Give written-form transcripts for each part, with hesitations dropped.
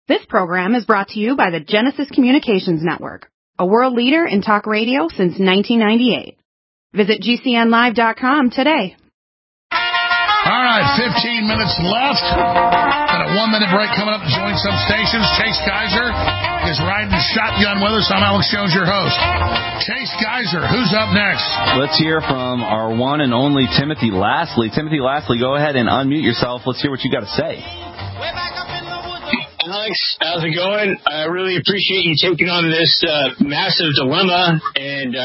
This program is brought to you by the Genesis Communications Network, a world leader in talk radio since 1998. Visit GCNlive.com today. All right, 15 minutes left. Got a 1-minute break coming up to join some stations. Chase Geiser is riding shotgun with us. I'm Alex Jones, your host. Chase Geiser, who's up next? Let's hear from our one and only Timothy Lastly. Timothy Lastly, go ahead and unmute yourself. Let's hear what you got to say. Alex, how's it going? I really appreciate you taking on this massive dilemma and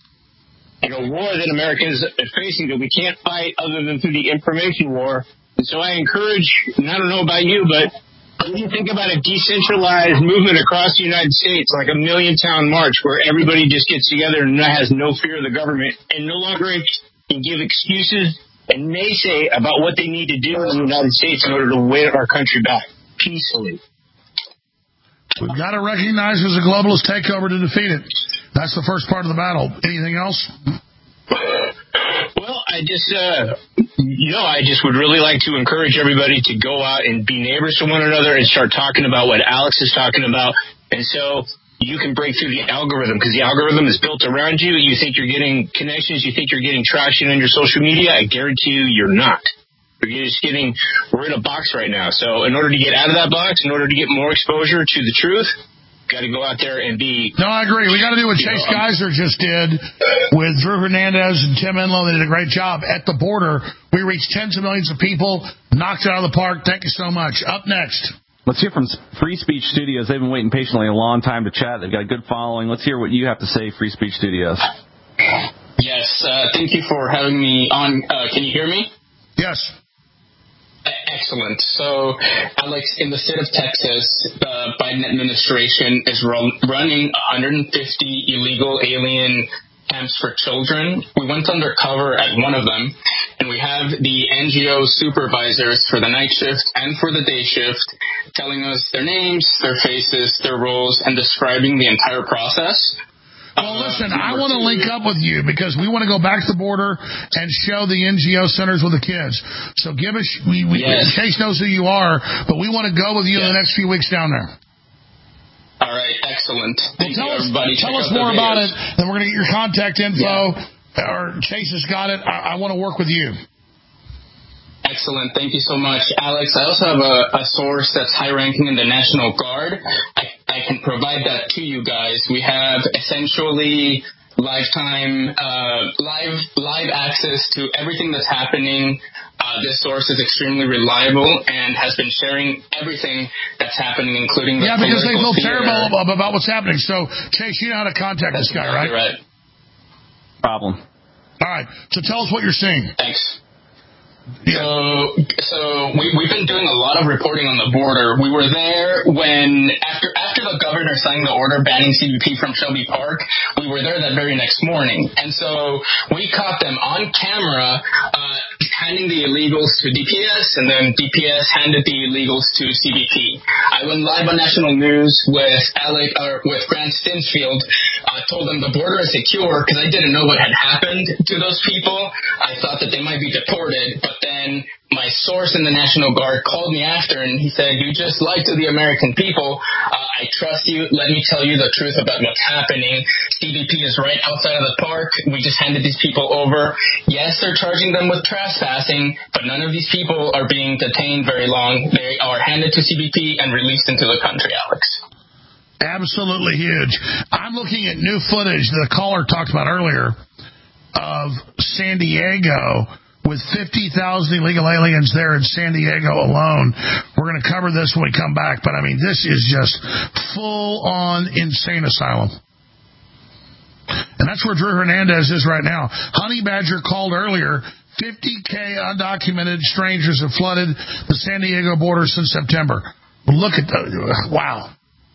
war that Americans are facing that we can't fight other than through the information war. And so I encourage, and I don't know about you, but when you think about a decentralized movement across the United States, like a million-town march where everybody just gets together and has no fear of the government and no longer can give excuses and naysay about what they need to do in the United States in order to win our country back peacefully. We've got to recognize there's a globalist takeover to defeat it. That's the first part of the battle. Anything else? Well, I just would really like to encourage everybody to go out and be neighbors to one another and start talking about what Alex is talking about. And so you can break through the algorithm, because the algorithm is built around you. You think you're getting connections. You think you're getting traction on your social media. I guarantee you're not. You're just getting, we're in a box right now. So in order to get out of that box, in order to get more exposure to the truth, got to go out there and be... No, I agree. We got to do what Chase Geiser just did with Drew Hernandez and Tim Enlow. They did a great job. At the border, we reached tens of millions of people, knocked it out of the park. Thank you so much. Up next. Let's hear from Free Speech Studios. They've been waiting patiently a long time to chat. They've got a good following. Let's hear what you have to say, Free Speech Studios. Yes, thank you for having me on. Can you hear me? Yes. Excellent. So, Alex, in the state of Texas, the Biden administration is running 150 illegal alien camps for children. We went undercover at one of them, and we have the NGO supervisors for the night shift and for the day shift telling us their names, their faces, their roles, and describing the entire process. Well, listen, I want to link up with you because we want to go back to the border and show the NGO centers with the kids. So give us, yes. Chase knows who you are, but we want to go with you in the next few weeks down there. All right, excellent. Thank you, everybody. Tell us more about it, and we're going to get your contact info. Yeah. Or Chase has got it. I want to work with you. Excellent. Thank you so much, Alex. I also have a source that's high-ranking in the National Guard. I can provide that to you guys. We have essentially lifetime live access to everything that's happening. This source is extremely reliable and has been sharing everything that's happening, including the because they feel terrible about what's happening. So, Chase, you know how to contact this guy, right? Right. Problem. All right. So tell us what you're seeing. Thanks. Yeah. So we've been doing a lot of reporting on the border. We were there when after the governor signed the order banning CBP from Shelby Park. We were there that very next morning, and so we caught them on camera handing the illegals to DPS, and then DPS handed the illegals to CBP. I went live on national news with Grant Stinsfield. Told them the border is secure because I didn't know what had happened to those people. I thought that they might be deported, but then my source in the National Guard called me after, and he said, "You just lied to the American people. I trust you. Let me tell you the truth about what's happening. CBP is right outside of the park. We just handed these people over. Yes, they're charging them with trespassing, but none of these people are being detained very long. They are handed to CBP and released into the country, Alex." Absolutely huge. I'm looking at new footage that the caller talked about earlier of San Diego with 50,000 illegal aliens there in San Diego alone. We're going to cover this when we come back, but I mean, this is just full-on insane asylum. And that's where Drew Hernandez is right now. Honey Badger called earlier. 50K undocumented strangers have flooded the San Diego border since September. Look at that. Wow.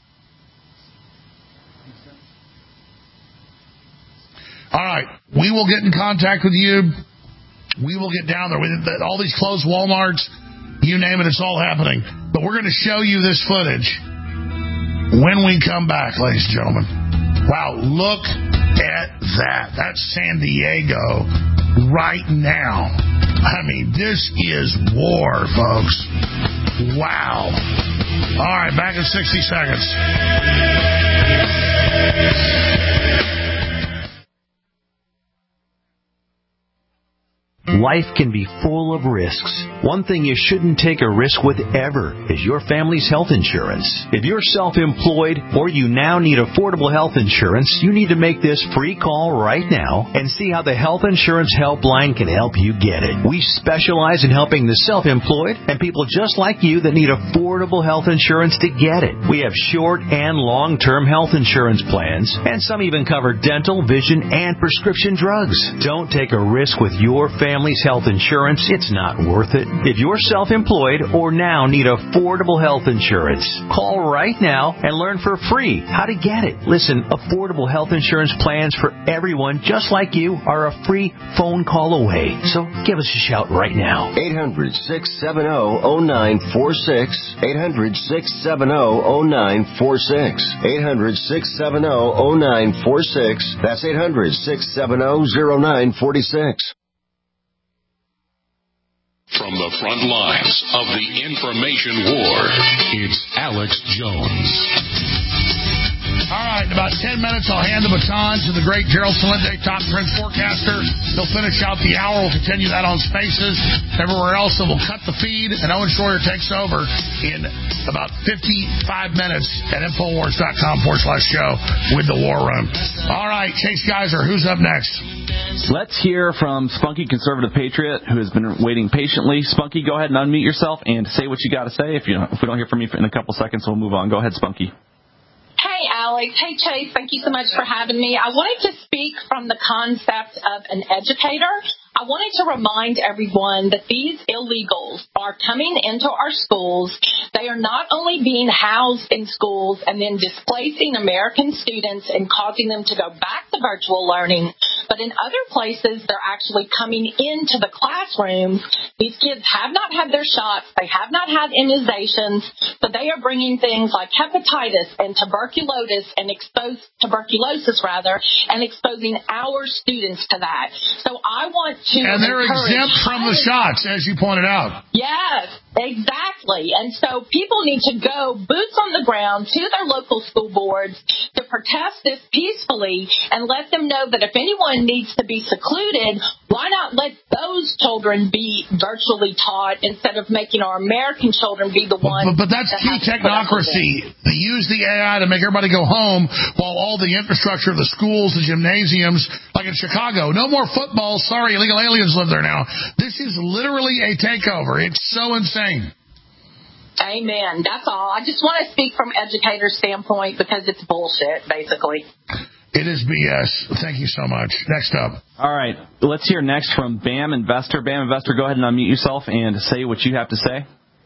All right, we will get in contact with you. We will get down there. All these closed Walmarts, you name it, it's all happening. But we're going to show you this footage when we come back, ladies and gentlemen. Wow, look at that. That's San Diego right now. I mean, this is war, folks. Wow. All right, back in 60 seconds. Life can be full of risks. One thing you shouldn't take a risk with ever is your family's health insurance. If you're self-employed or you now need affordable health insurance, you need to make this free call right now and see how the Health Insurance Helpline can help you get it. We specialize in helping the self-employed and people just like you that need affordable health insurance to get it. We have short and long-term health insurance plans, and some even cover dental, vision, and prescription drugs. Don't take a risk with your family's health insurance. It's not worth it. If you're self-employed or now need affordable health insurance, call right now and learn for free how to get it. Listen, affordable health insurance plans for everyone just like you are a free phone call away. So give us a shout right now. 800-670-0946. 800-670-0946. 800-670-0946. That's 800-670-0946. From the front lines of the information war, it's Alex Jones. All right, in about 10 minutes, I'll hand the baton to the great Gerald Celente, top trend forecaster. He'll finish out the hour. We'll continue that on Spaces. Everywhere else, so we'll cut the feed, and Owen Schroyer takes over in about 55 minutes at Infowars.com/show with the War Room. All right, Chase Geiser, who's up next? Let's hear from Spunky, conservative patriot, who has been waiting patiently. Spunky, go ahead and unmute yourself and say what you got to say. If we don't hear from you in a couple seconds, we'll move on. Go ahead, Spunky. Hey, Alex. Hey, Chase. Thank you so much for having me. I wanted to speak from the concept of an educator. I wanted to remind everyone that these illegals are coming into our schools. They are not only being housed in schools and then displacing American students and causing them to go back to virtual learning, but in other places, they're actually coming into the classrooms. These kids have not had their shots. They have not had immunizations. So they are bringing things like hepatitis and tuberculosis and exposing our students to that. So I want to And they're exempt from the shots, as you pointed out. Yes, exactly. And so people need to go boots on the ground to their local school boards to protest this peacefully and let them know that if anyone needs to be secluded, why not let those children be virtually taught instead of making our American children be the ones? But that's key technocracy. They use the AI to make everybody go home while all the infrastructure of the schools, the gymnasiums, like in Chicago, no more football. Sorry, illegal aliens live there now. This is literally a takeover. It's so insane. Amen. That's all. I just want to speak from educator's standpoint because it's bullshit, basically. It is BS. Thank you so much. Next up. All right. Let's hear next from BAM Investor. BAM Investor, go ahead and unmute yourself and say what you have to say.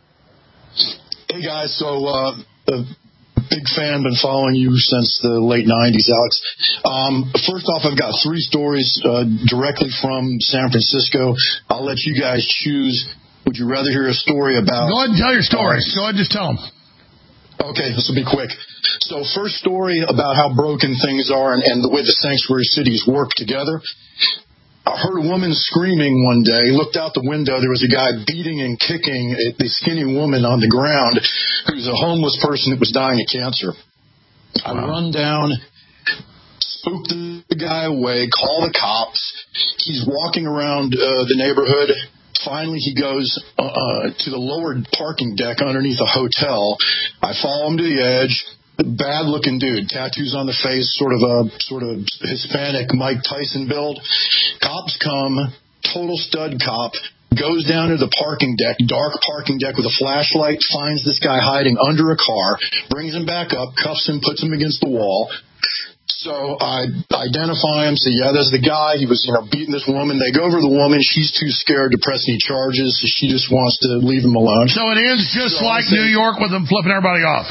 Hey, guys. So, a big fan, been following you since the late 90s, Alex. First off, I've got 3 stories directly from San Francisco. I'll let you guys choose. Would you rather hear a story about... Go ahead and tell your stories. Go ahead and just tell them. Okay, this will be quick. So first story about how broken things are and the way the sanctuary cities work together. I heard a woman screaming one day, looked out the window, there was a guy beating and kicking the skinny woman on the ground who was a homeless person that was dying of cancer. I run down, spook the guy away, call the cops. He's walking around the neighborhood. Finally, he goes to the lower parking deck underneath a hotel. I follow him to the edge. Bad-looking dude, tattoos on the face, sort of Hispanic Mike Tyson build. Cops come, total stud cop, goes down to the parking deck, dark parking deck with a flashlight, finds this guy hiding under a car, brings him back up, cuffs him, puts him against the wall. So I identify him, say, yeah, that's the guy. He was, beating this woman. They go over to the woman. She's too scared to press any charges, so she just wants to leave him alone. So it ends just like New York with them flipping everybody off.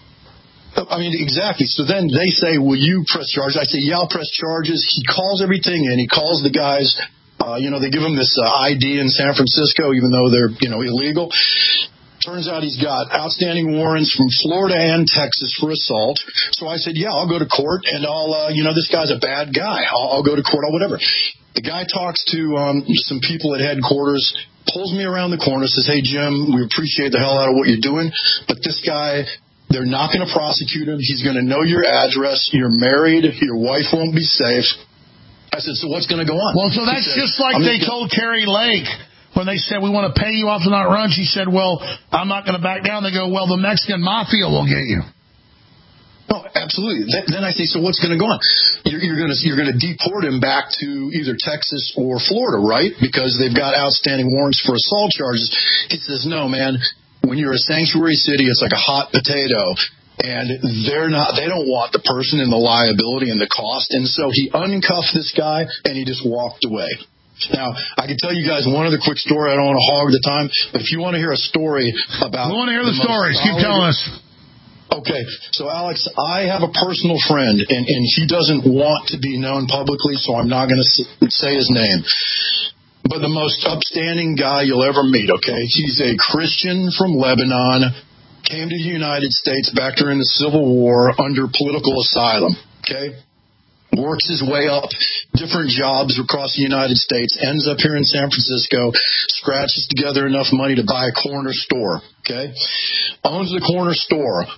I mean, exactly. So then they say, will you press charges? I say, yeah, I'll press charges. He calls everything in. He calls the guys. They give him this ID in San Francisco, even though they're, illegal. Turns out he's got outstanding warrants from Florida and Texas for assault. So I said, yeah, I'll go to court, and I'll, this guy's a bad guy. I'll go to court, whatever. The guy talks to some people at headquarters. pulls me around the corner, says, "Hey, Jim, we appreciate the hell out of what you're doing, but this guy, they're not going to prosecute him. He's going to know your address. You're married. Your wife won't be safe." I said, "So what's going to go on?" Well, so that's just like they told Carrie Lake when they said, "We want to pay you off to not run." She said, "Well, I'm not going to back down." They go, "Well, the Mexican mafia will get you." No, absolutely. Then I say, so what's going to go on? You're going to deport him back to either Texas or Florida, right? Because they've got outstanding warrants for assault charges. He says, "No, man. When you're a sanctuary city, it's like a hot potato, and they don't want the person and the liability and the cost." And so he uncuffed this guy and he just walked away. Now, I can tell you guys one other quick story. I don't want to hog the time, but if you want to hear a story about, we want to hear the stories. Keep telling us. Okay, so Alex, I have a personal friend, and he doesn't want to be known publicly, so I'm not going to say his name. But the most upstanding guy you'll ever meet, okay? He's a Christian from Lebanon, came to the United States back during the Civil War under political asylum, okay? Works his way up, different jobs across the United States, ends up here in San Francisco, scratches together enough money to buy a corner store, okay? Owns the corner store.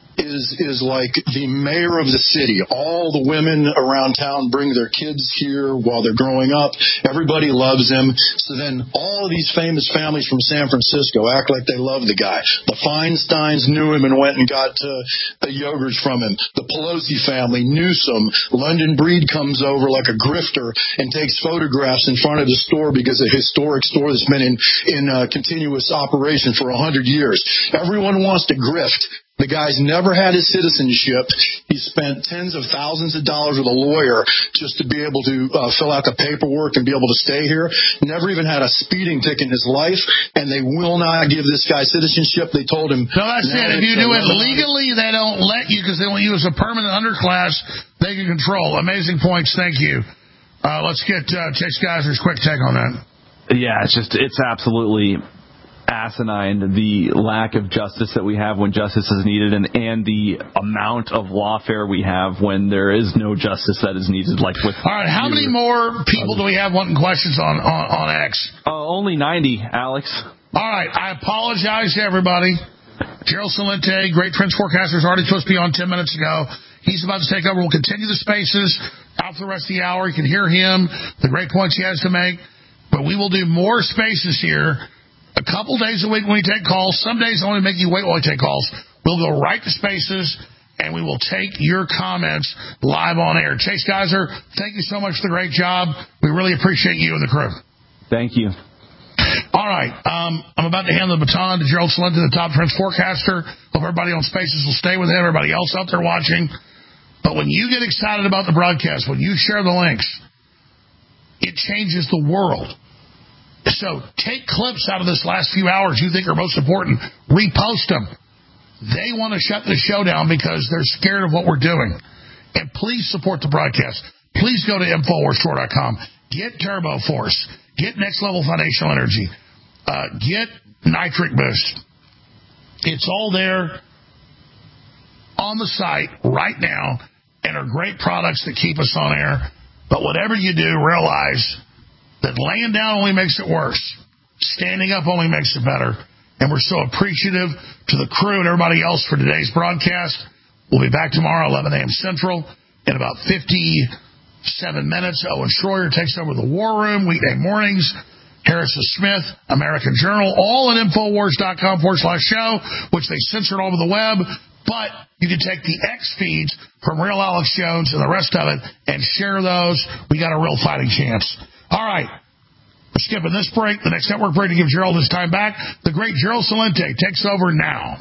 Is like the mayor of the city. All the women around town bring their kids here while they're growing up. Everybody loves him. So then all of these famous families from San Francisco act like they love the guy. The Feinsteins knew him and went and got the yogurts from him. The Pelosi family, Newsom, London Breed comes over like a grifter and takes photographs in front of the store because it's a historic store that's been in continuous operation for 100 years. Everyone wants to grift. The guy's never had his citizenship. He spent tens of thousands of dollars with a lawyer just to be able to fill out the paperwork and be able to stay here. Never even had a speeding ticket in his life, and they will not give this guy citizenship. They told him. No, that's it. If you do it legally, they don't let you because they want you as a permanent underclass. They can control. Amazing points. Thank you. Let's get Chase Geiser's quick take on that. Yeah, it's absolutely asinine, the lack of justice that we have when justice is needed, and the amount of lawfare we have when there is no justice that is needed. Like with all right, how many more people do we have wanting questions on X? Only 90, Alex. All right, I apologize to everybody. Gerald Celente, great trends forecaster, is already supposed to be on 10 minutes ago. He's about to take over. We'll continue the spaces out for the rest of the hour. You can hear him, the great points he has to make. But we will do more spaces here a couple days a week when we take calls. Some days I only make you wait while we take calls. We'll go right to spaces, and we will take your comments live on air. Chase Geiser, thank you so much for the great job. We really appreciate you and the crew. Thank you. All right. I'm about to hand the baton to Gerald Celente, the top trends forecaster. Hope everybody on spaces will stay with him, everybody else out there watching. But when you get excited about the broadcast, when you share the links, it changes the world. So take clips out of this last few hours you think are most important. Repost them. They want to shut the show down because they're scared of what we're doing. And please support the broadcast. Please go to InfoWarsStore.com. Get Turbo Force. Get Next Level Foundational Energy. Get Nitric Boost. It's all there on the site right now and are great products that keep us on air. But whatever you do, realize that laying down only makes it worse. Standing up only makes it better. And we're so appreciative to the crew and everybody else for today's broadcast. We'll be back tomorrow, 11 a.m. Central, in about 57 minutes. Owen Schroyer takes over the War Room weekday mornings. Harrison Smith, American Journal, all at Infowars.com/show, which they censored all over the web. But you can take the X feeds from Real Alex Jones and the rest of it and share those. We got a real fighting chance. All right. We're skipping this break. The next network break to give Gerald his time back. The great Gerald Celente takes over now.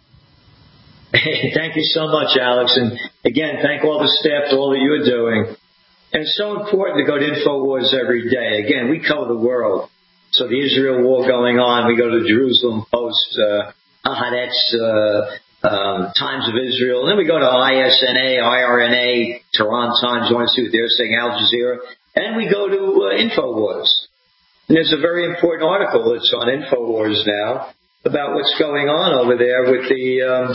Thank you so much, Alex. And again, thank all the staff for all that you're doing. And it's so important to go to InfoWars every day. Again, we cover the world. So the Israel war going on, we go to the Jerusalem Post, Haaretz, Times of Israel. And then we go to ISNA, IRNA, Tehran Times. You want to see what they're saying, Al Jazeera. And we go to InfoWars. And there's a very important article that's on InfoWars now about what's going on over there with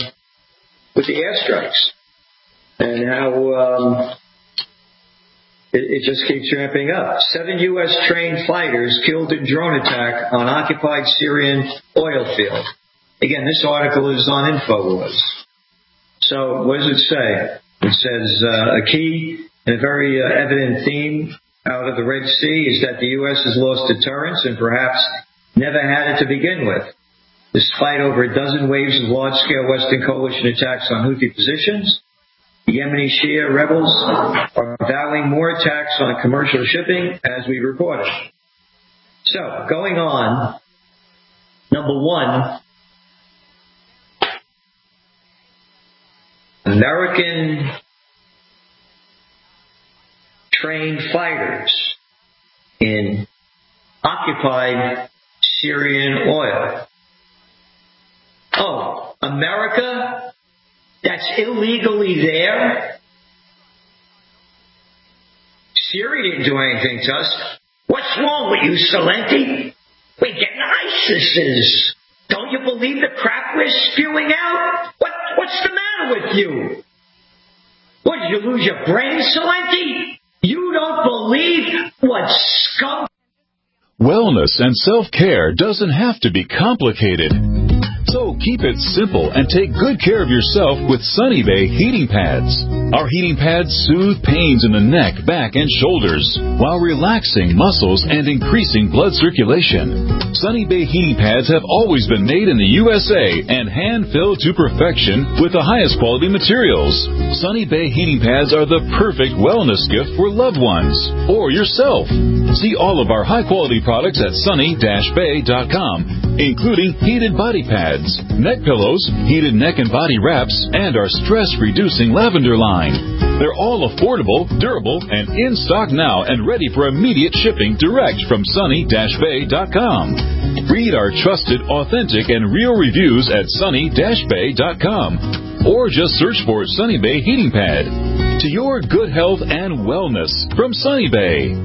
the airstrikes and how it just keeps ramping up. 7 U.S. trained fighters killed in drone attack on occupied Syrian oil field. Again, this article is on InfoWars. So what does it say? It says a key and a very evident theme out of the Red Sea is that the U.S. has lost deterrence and perhaps never had it to begin with. Despite over a dozen waves of large-scale Western coalition attacks on Houthi positions, the Yemeni Shia rebels are vowing more attacks on commercial shipping, as we reported. So, going on, number one, American trained fighters in occupied Syrian oil. Oh, America? That's illegally there? Syria didn't do anything to us. What's wrong with you, Celente? We're getting ISIS's. Don't you believe the crap we're spewing out? What's the matter with you? What, did you lose your brain, Celente? You don't believe what scum... Wellness and self-care doesn't have to be complicated. So keep it simple and take good care of yourself with Sunny Bay heating pads. Our heating pads soothe pains in the neck, back, and shoulders while relaxing muscles and increasing blood circulation. Sunny Bay heating pads have always been made in the USA and hand-filled to perfection with the highest quality materials. Sunny Bay heating pads are the perfect wellness gift for loved ones or yourself. See all of our high-quality products at sunny-bay.com, including heated body pads, neck pillows, heated neck and body wraps, and our stress-reducing lavender line. They're all affordable, durable, and in stock now and ready for immediate shipping direct from sunny-bay.com. Read our trusted, authentic, and real reviews at sunny-bay.com. Or just search for Sunny Bay Heating Pad. To your good health and wellness from Sunny Bay.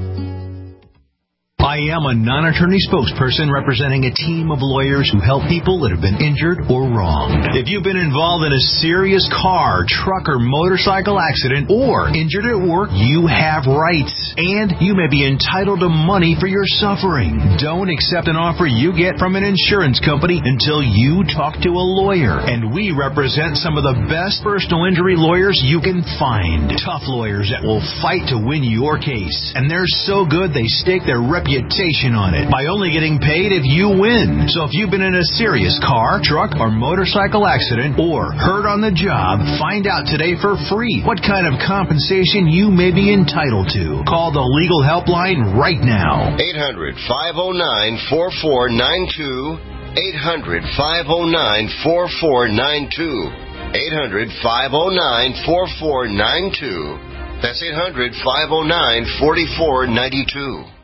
I am a non-attorney spokesperson representing a team of lawyers who help people that have been injured or wronged. If you've been involved in a serious car, truck, or motorcycle accident or injured at work, you have rights, and you may be entitled to money for your suffering. Don't accept an offer you get from an insurance company until you talk to a lawyer, and we represent some of the best personal injury lawyers you can find. Tough lawyers that will fight to win your case, and they're so good they stake their reputation on it by only getting paid if you win. So if you've been in a serious car, truck, or motorcycle accident or hurt on the job, find out today for free what kind of compensation you may be entitled to. Call the legal helpline right now. 800-509-4492. 800-509-4492. 800-509-4492. That's 800-509-4492.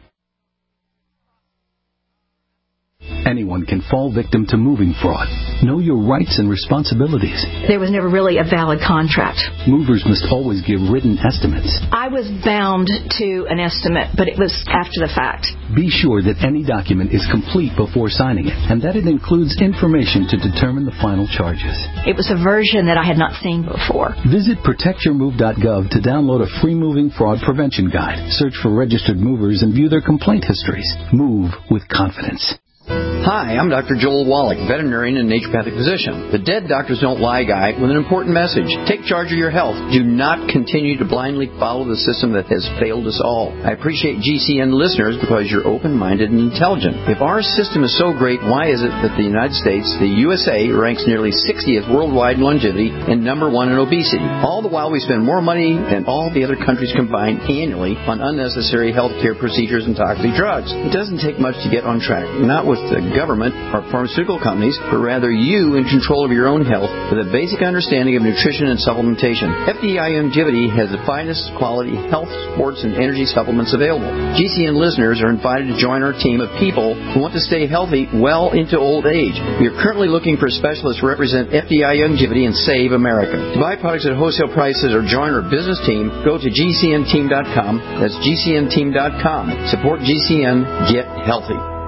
Anyone can fall victim to moving fraud. Know your rights and responsibilities. There was never really a valid contract. Movers must always give written estimates. I was bound to an estimate, but it was after the fact. Be sure that any document is complete before signing it, and that it includes information to determine the final charges. It was a version that I had not seen before. Visit protectyourmove.gov to download a free moving fraud prevention guide. Search for registered movers and view their complaint histories. Move with confidence. Hi, I'm Dr. Joel Wallach, veterinarian and naturopathic physician. The Dead Doctors Don't Lie guy with an important message. Take charge of your health. Do not continue to blindly follow the system that has failed us all. I appreciate GCN listeners because you're open-minded and intelligent. If our system is so great, why is it that the United States, the USA, ranks nearly 60th worldwide in longevity and number 1 in obesity? All the while we spend more money than all the other countries combined annually on unnecessary healthcare procedures and toxic drugs. It doesn't take much to get on track. Not with the government or pharmaceutical companies, but rather you in control of your own health with a basic understanding of nutrition and supplementation. FDI Longevity has the finest quality health, sports, and energy supplements available. GCN listeners are invited to join our team of people who want to stay healthy well into old age. We are currently looking for specialists to represent FDI Longevity and Save America. To buy products at wholesale prices or join our business team, go to GCNteam.com. That's GCNteam.com. Support GCN. Get healthy.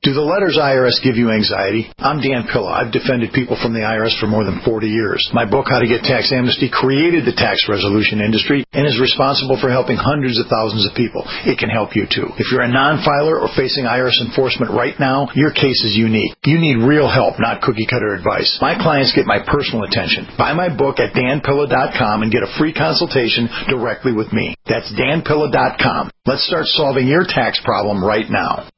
Do the letters IRS give you anxiety? I'm Dan Pilla. I've defended people from the IRS for more than 40 years. My book, How to Get Tax Amnesty, created the tax resolution industry and is responsible for helping hundreds of thousands of people. It can help you too. If you're a non-filer or facing IRS enforcement right now, your case is unique. You need real help, not cookie-cutter advice. My clients get my personal attention. Buy my book at danpilla.com and get a free consultation directly with me. That's danpilla.com. Let's start solving your tax problem right now.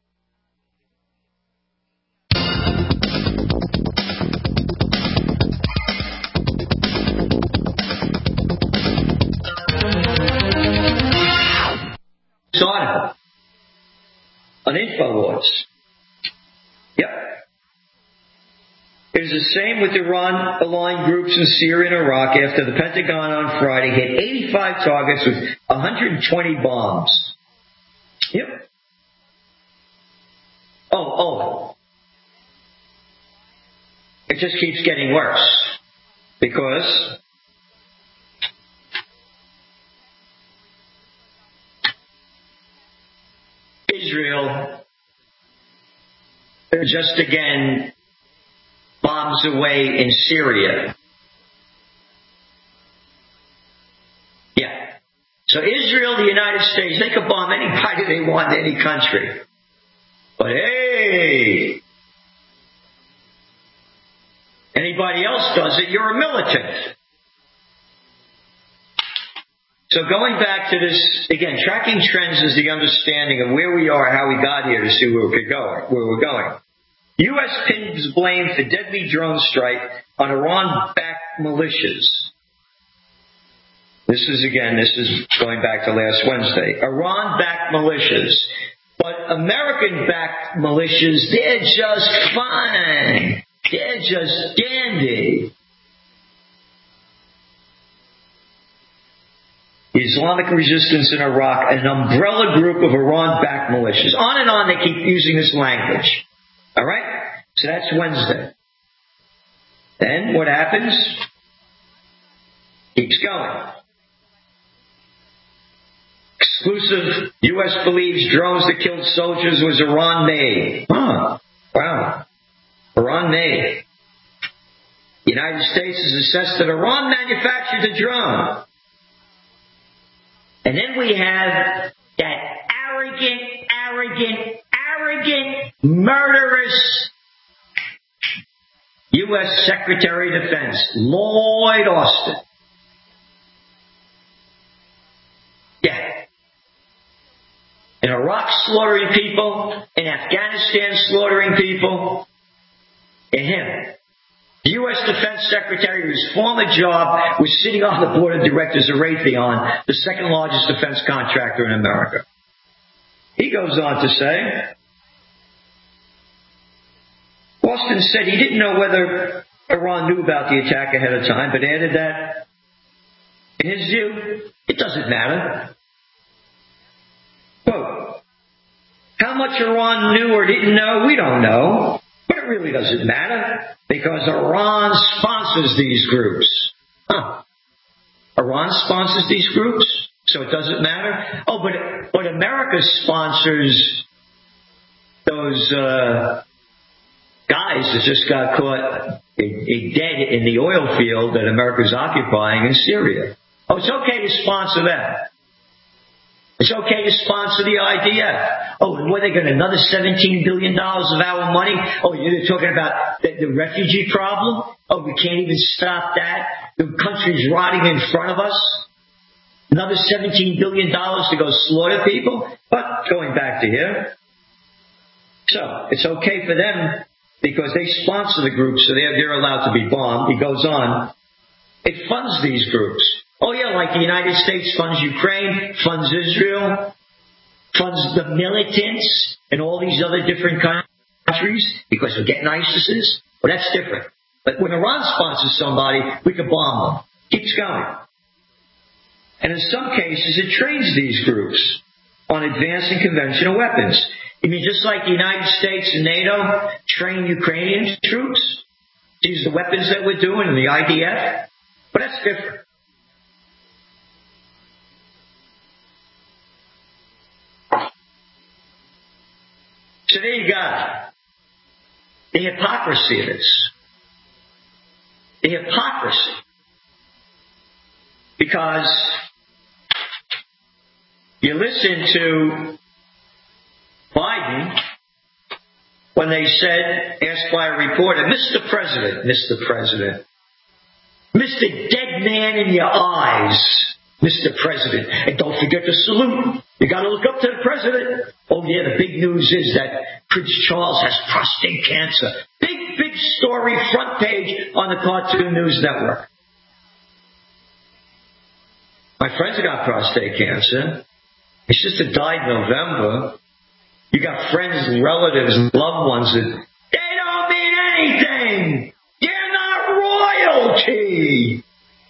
Article on InfoWars. Yep. It was the same with Iran-aligned groups in Syria and Iraq after the Pentagon on Friday hit 85 targets with 120 bombs. Yep. Oh. It just keeps getting worse because Israel just again bombs away in Syria. Yeah. So Israel, the United States, they could bomb anybody they want in any country. But hey, anybody else does it, you're a militant. So going back to this, again, tracking trends is the understanding of where we are, how we got here to see where we're going. U.S. pins blame for deadly drone strike on Iran-backed militias. This is going back to last Wednesday. Iran-backed militias. But American-backed militias, they're just fine. They're just dandy. The Islamic resistance in Iraq, an umbrella group of Iran-backed militias. On and on, they keep using this language. All right? So that's Wednesday. Then what happens? Keeps going. Exclusive U.S. believes drones that killed soldiers was Iran-made. Huh. Wow. Iran-made. The United States has assessed that Iran manufactured the drone. And then we have that arrogant, murderous U.S. Secretary of Defense, Lloyd Austin. Yeah. In Iraq slaughtering people, in Afghanistan slaughtering people, and him. The U.S. Defense Secretary, whose former job was sitting on the board of directors of Raytheon, the second largest defense contractor in America. He goes on to say, Austin said he didn't know whether Iran knew about the attack ahead of time, but added that, in his view, it doesn't matter. Quote, how much Iran knew or didn't know, we don't know. But it really doesn't matter because Iran sponsors these groups. Iran sponsors these groups, so it doesn't matter. Oh, but America sponsors those guys that just got caught dead in the oil field that America's occupying in Syria. Oh, it's okay to sponsor that. It's okay to sponsor the IDF. Oh, and what, they got another $17 billion of our money? Oh, you're talking about the refugee problem? Oh, we can't even stop that. The country's rotting in front of us. Another $17 billion to go slaughter people? But going back to here. So, it's okay for them because they sponsor the groups, so they're allowed to be bombed. He goes on. It funds these groups. Oh, yeah, like the United States funds Ukraine, funds Israel, funds the militants and all these other different countries because we're getting ISIS. Well, that's different. But when Iran sponsors somebody, we can bomb them. Keeps going. And in some cases, it trains these groups on advanced and conventional weapons. I mean, just like the United States and NATO train Ukrainian troops to use the weapons that we're doing in the IDF. But that's different. So there you go. The hypocrisy of this. The hypocrisy. Because you listen to Biden when they said, asked by a reporter, Mr. President, Mr. Dead Man in your eyes, Mr. President. And don't forget to salute. You got to look up to the president. Oh, yeah, the big news is that Prince Charles has prostate cancer. Big story, front page on the Cartoon News Network. My friends got prostate cancer. His sister died in November. You got friends, relatives, loved ones that they don't mean anything. You're not royalty.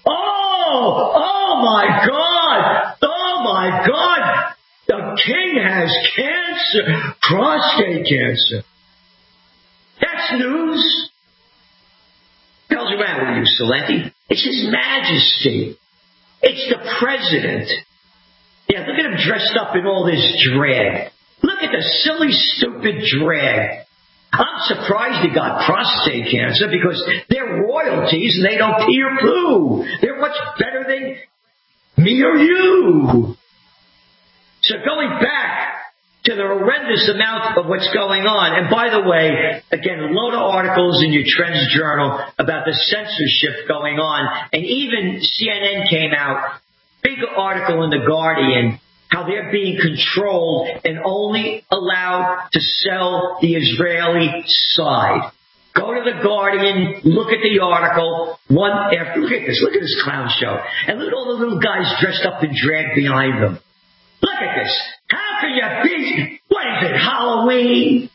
Oh my God. Oh my God. The king has cancer, prostate cancer. That's news. What the hell's around with you, Salenti? It's His Majesty. It's the president. Yeah, look at him dressed up in all this drag. Look at the silly, stupid drag. I'm surprised he got prostate cancer because they're royalties and they don't pee or poo. They're much better than me or you. So going back to the horrendous amount of what's going on, and by the way, again, a load of articles in your Trends Journal about the censorship going on, and even CNN came out, big article in The Guardian, how they're being controlled and only allowed to sell the Israeli side. Go to The Guardian, look at the article, look at this clown show, and look at all the little guys dressed up in drag behind them. Look at this. How can you be? What is it, Halloween?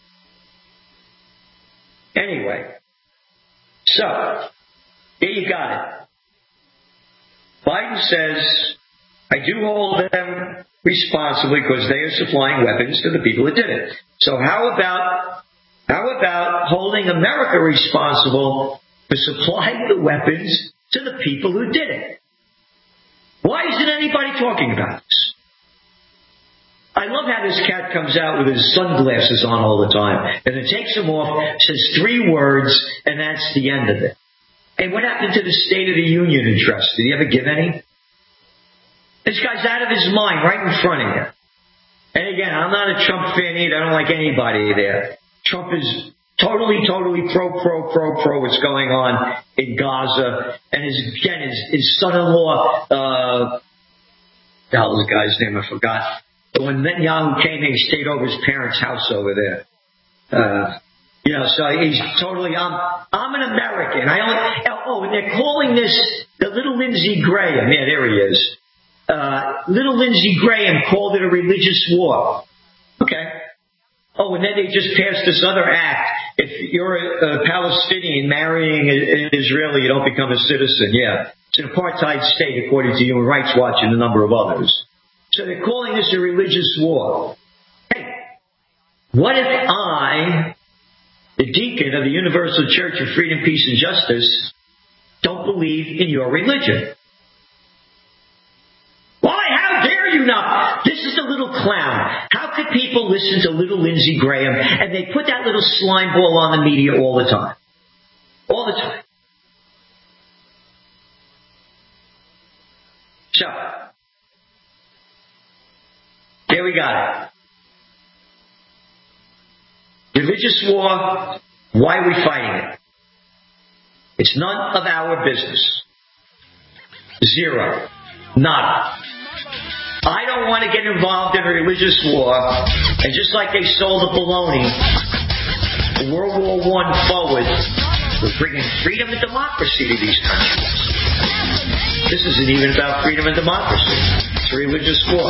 Anyway, so, here you got it. Biden says, I do hold them responsibly because they are supplying weapons to the people that did it. So how about holding America responsible for supplying the weapons to the people who did it? Why isn't anybody talking about this? I love how this cat comes out with his sunglasses on all the time, and then takes them off, says 3 words, and that's the end of it. Hey, what happened to the State of the Union address? Did he ever give any? This guy's out of his mind right in front of you. And again, I'm not a Trump fan either. I don't like anybody there. Trump is totally pro what's going on in Gaza. And his son-in-law, the hell is the guy's name? I forgot. When Netanyahu came in, he stayed over his parents' house over there. So he's totally, I'm an American. And they're calling this the little Lindsey Graham. Yeah, there he is. Little Lindsey Graham called it a religious war. Okay. Oh, and then they just passed this other act. If you're a Palestinian marrying an Israeli, you don't become a citizen. Yeah. It's an apartheid state, according to Human Rights Watch and a number of others. So they're calling this a religious war. Hey, what if I, the deacon of the Universal Church of Freedom, Peace, and Justice, don't believe in your religion? Why? How dare you not? This is the little clown. How could people listen to little Lindsey Graham and they put that little slime ball on the media all the time? All the time. So, here we got it. Religious war, why are we fighting it? It's none of our business. 0. Nada. I don't want to get involved in a religious war, and just like they sold the baloney, World War I forward, we're bringing freedom and democracy to these countries. This isn't even about freedom and democracy. It's a religious war.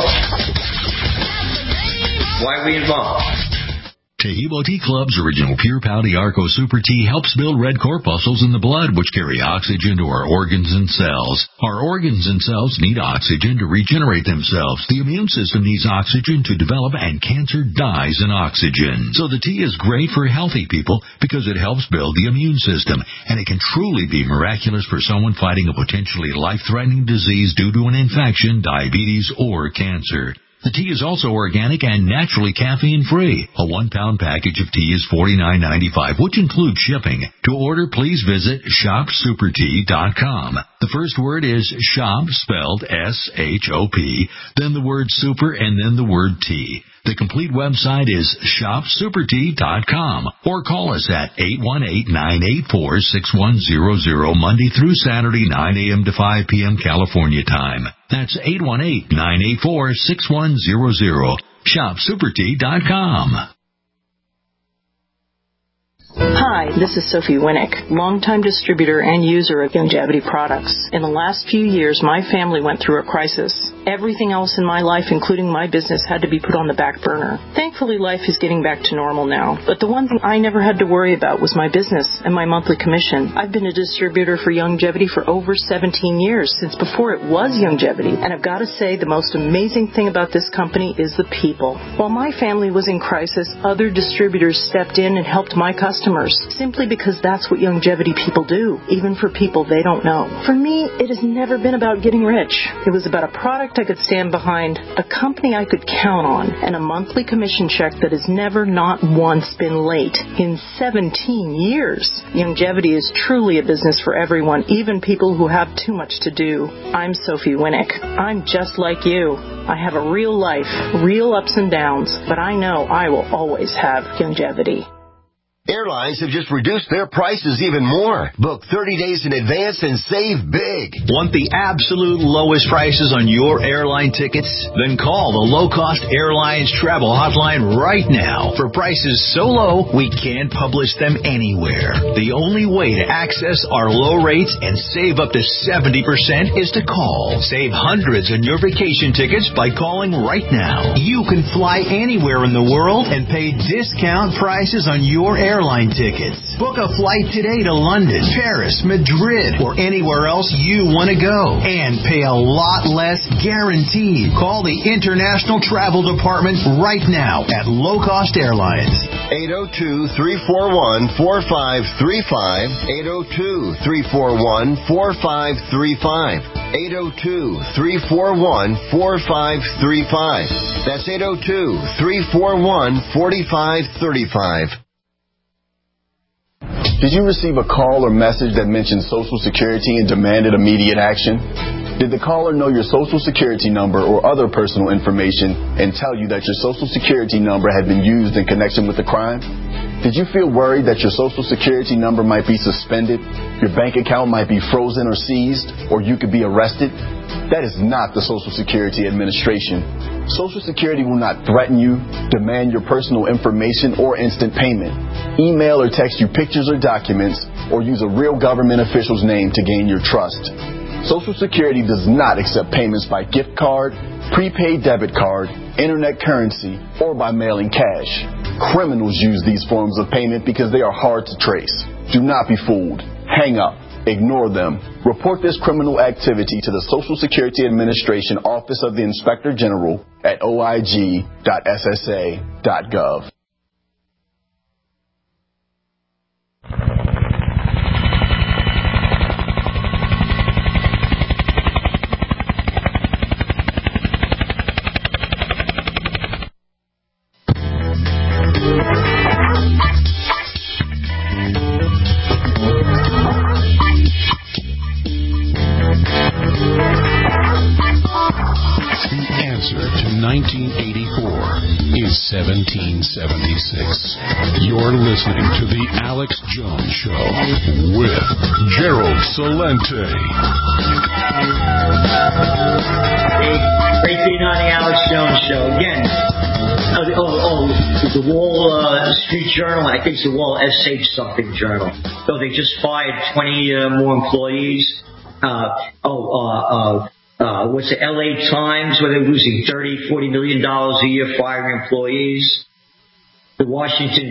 Why are we involved? Taheebo Tea Club's original Pure Pouty Arco Super Tea helps build red corpuscles in the blood, which carry oxygen to our organs and cells. Our organs and cells need oxygen to regenerate themselves. The immune system needs oxygen to develop, and cancer dies in oxygen. So the tea is great for healthy people because it helps build the immune system, and it can truly be miraculous for someone fighting a potentially life-threatening disease due to an infection, diabetes, or cancer. The tea is also organic and naturally caffeine-free. A 1-pound package of tea is $49.95, which includes shipping. To order, please visit shopsupertea.com. The first word is shop, spelled S-H-O-P, then the word super, and then the word tea. The complete website is shopsupertea.com, or call us at 818-984-6100, Monday through Saturday, 9 a.m. to 5 p.m. California time. That's 818-984-6100. shopsupertea.com. Hi, this is Sophie Winnick, longtime distributor and user of Youngevity products. In the last few years, my family went through a crisis. Everything else in my life, including my business, had to be put on the back burner. Thankfully, life is getting back to normal now. But the one thing I never had to worry about was my business and my monthly commission. I've been a distributor for Youngevity for over 17 years, since before it was Youngevity. And I've got to say, the most amazing thing about this company is the people. While my family was in crisis, other distributors stepped in and helped my customers, simply because that's what Youngevity people do, even for people they don't know. For me, it has never been about getting rich. It was about a product I could stand behind, a company I could count on, and a monthly commission check that has never, not once, been late in 17 years. Youngevity is truly a business for everyone, even people who have too much to do. I'm Sophie Winnick. I'm just like you. I have a real life, real ups and downs, but I know I will always have Youngevity. Airlines have just reduced their prices even more. Book 30 days in advance and save big. Want the absolute lowest prices on your airline tickets? Then call the Low Cost Airlines Travel Hotline right now. For prices so low, we can't publish them anywhere. The only way to access our low rates and save up to 70% is to call. Save hundreds on your vacation tickets by calling right now. You can fly anywhere in the world and pay discount prices on your airline tickets. Book a flight today to London, Paris, Madrid, or anywhere else you want to go, and pay a lot less guaranteed. Call the International Travel Department right now at Low Cost Airlines. 802-341-4535. 802-341-4535. 802-341-4535. That's 802-341-4535. Did you receive a call or message that mentioned Social Security and demanded immediate action? Did the caller know your Social Security number or other personal information and tell you that your Social Security number had been used in connection with the crime? Did you feel worried that your Social Security number might be suspended, your bank account might be frozen or seized, or you could be arrested? That is not the Social Security Administration. Social Security will not threaten you, demand your personal information, or instant payment, email or text you pictures or documents, or use a real government official's name to gain your trust. Social Security does not accept payments by gift card, prepaid debit card, internet currency, or by mailing cash. Criminals use these forms of payment because they are hard to trace. Do not be fooled. Hang up. Ignore them. Report this criminal activity to the Social Security Administration Office of the Inspector General at oig.ssa.gov. The answer to 1984 is 1776. You're listening to The Alex Jones Show with Gerald Celente. Great being on The Alex Jones Show. Again, the Wall Street Journal, I think it's the Wall SH something journal. So they just fired 20 more employees. What's the LA Times, where they're losing $30-40 million a year firing employees. The Washington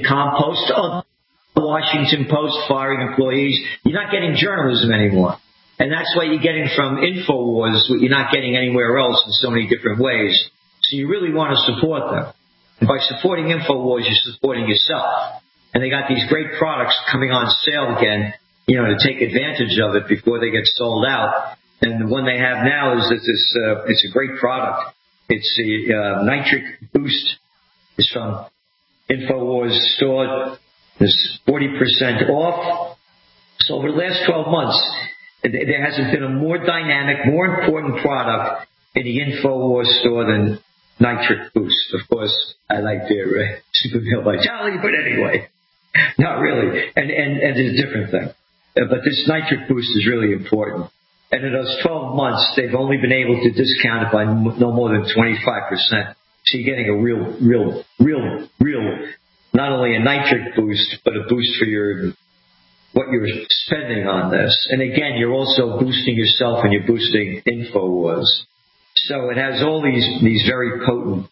Post firing employees. You're not getting journalism anymore. And that's what you're getting from InfoWars, what you're not getting anywhere else in so many different ways. So you really want to support them. And by supporting InfoWars, you're supporting yourself. And they got these great products coming on sale again, to take advantage of it before they get sold out. And the one they have now is that it's a great product. It's the nitric boost. It's from InfoWars store. There's 40% off. So over the last 12 months, there hasn't been a more dynamic, more important product in the InfoWars store than Nitric Boost. Of course, I like their Super Male Vitality, but anyway, not really. And it's a different thing. But this Nitric Boost is really important. And in those 12 months, they've only been able to discount it by no more than 25%. So you're getting a real, not only a nitric boost, but a boost for what you're spending on this. And again, you're also boosting yourself and you're boosting InfoWars. So it has all these very potent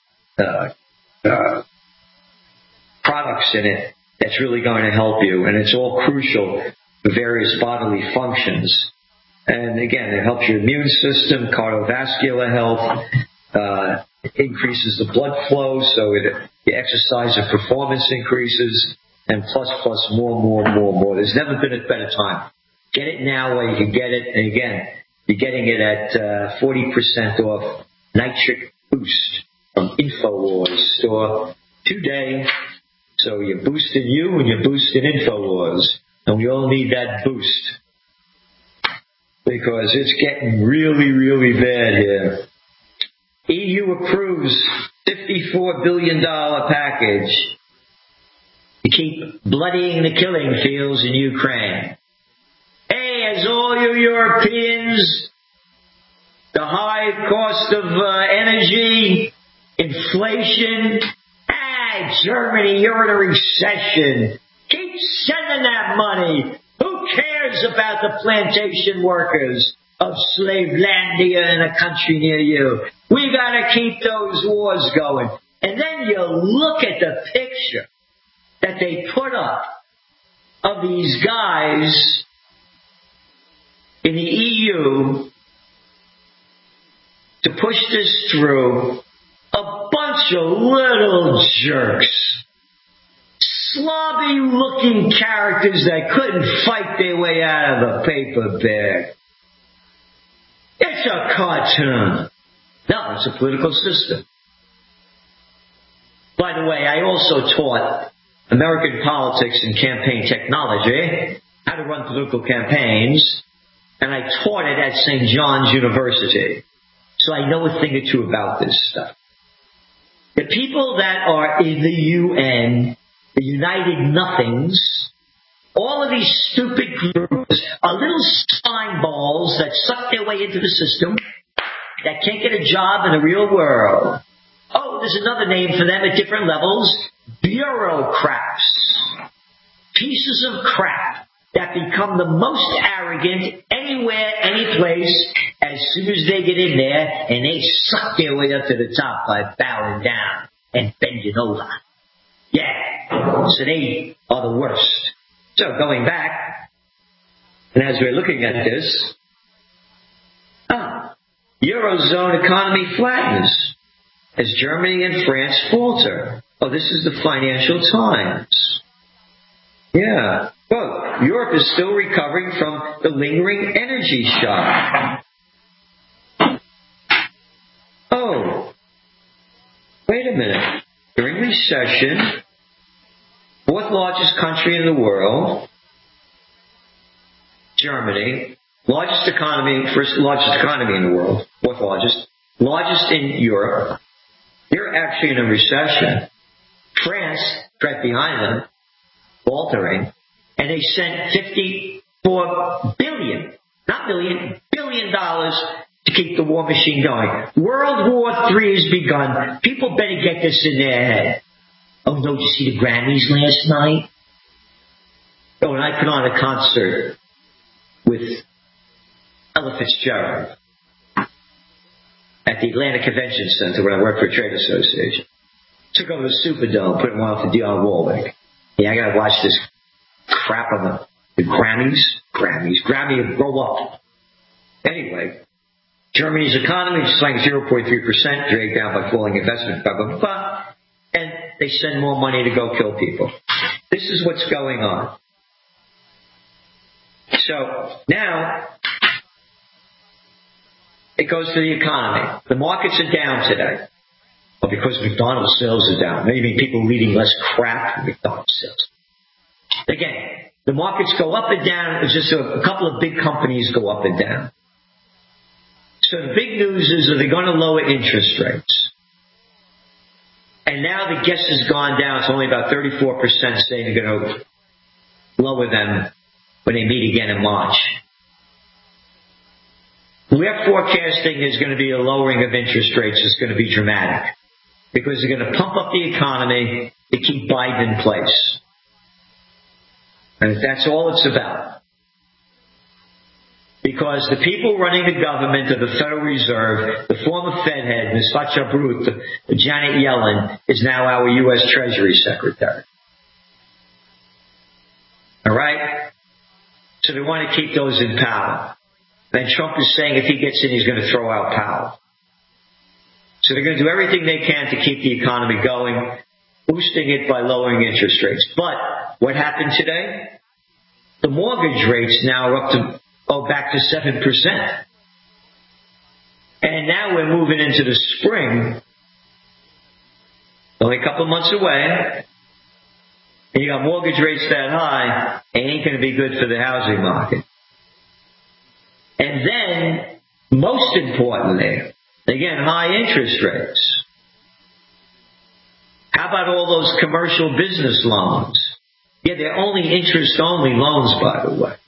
products in it that's really going to help you. And it's all crucial for various bodily functions. And again, it helps your immune system, cardiovascular health, increases the blood flow, so the exercise and performance increases, and plus more. There's never been a better time. Get it now while you can get it. And again, you're getting it at 40% off Nitric Boost from InfoWars store today. So you're boosting you and you're boosting InfoWars. And we all need that boost because it's getting really bad here. EU approves $54 billion package to keep bloodying the killing fields in Ukraine. Hey, as all you Europeans, the high cost of energy, inflation, Germany, you're in a recession. Keep sending that money. Who cares about the plantation workers of Slavelandia in a country near you? We got to keep those wars going. And then you look at the picture that they put up of these guys in the EU to push this through. A bunch of little jerks. Slobby-looking characters that couldn't fight their way out of a paper bag. It's a cartoon. No, it's a political system. By the way, I also taught American politics and campaign technology, how to run political campaigns, and I taught it at St. John's University. So I know a thing or two about this stuff. The people that are in the UN, the United Nothings, all of these stupid groups are little slime balls that suck their way into the system that can't get a job in the real world. Oh, there's another name for them at different levels. Bureaucrats. Pieces of crap that become the most arrogant anywhere, any place, as soon as they get in there, and they suck their way up to the top by bowing down and bending over. Yeah, so they are the worst. So going back, and as we're looking at this, Eurozone economy flattens as Germany and France falter. Oh, this is the Financial Times. Yeah. Well, Europe is still recovering from the lingering energy shock. Oh, wait a minute. During recession, fourth largest country in the world, Germany, largest economy, first largest economy in the world, fourth largest in Europe. They're actually in a recession. France, right behind them, faltering, and they sent $54 billion, not million, $1 billion to keep the war machine going. World War III has begun. People better get this in their head. Oh, no, did you see the Grammys last night? Oh, and I put on a concert with Ella Fitzgerald at the Atlanta Convention Center when I worked for a trade association. Took over the Superdome, put him on for Dionne Warwick. Yeah, I gotta watch this crap on the Grammys. Grammy, grow up. Anyway, Germany's economy is like 0.3%, dragged down by falling investment, blah, blah, blah. And they send more money to go kill people. This is what's going on. So, now, it goes to the economy. The markets are down today. or because McDonald's sales are down. Maybe people are eating less crap than McDonald's sales. Again, the markets go up and down. It's just a couple of big companies go up and down. So the big news is that they're going to lower interest rates. And now the guess has gone down. It's only about 34% saying they're going to lower them when they meet again in March. We're forecasting there's going to be a lowering of interest rates. It's going to be dramatic because they're going to pump up the economy to keep Biden in place. And that's all it's about. Because the people running the government of the Federal Reserve, the former Fed head, Ms. Fatchabrut, Janet Yellen, is now our U.S. Treasury Secretary. All right? So they want to keep those in power. And Trump is saying if he gets in, he's going to throw out power. So they're going to do everything they can to keep the economy going, boosting it by lowering interest rates. But what happened today? The mortgage rates now are up to back to 7%. And now we're moving into the spring, only a couple of months away, and you got mortgage rates that high, it ain't going to be good for the housing market. And then, most importantly, again, high interest rates. How about all those commercial business loans? Yeah, they're only interest-only loans, by the way.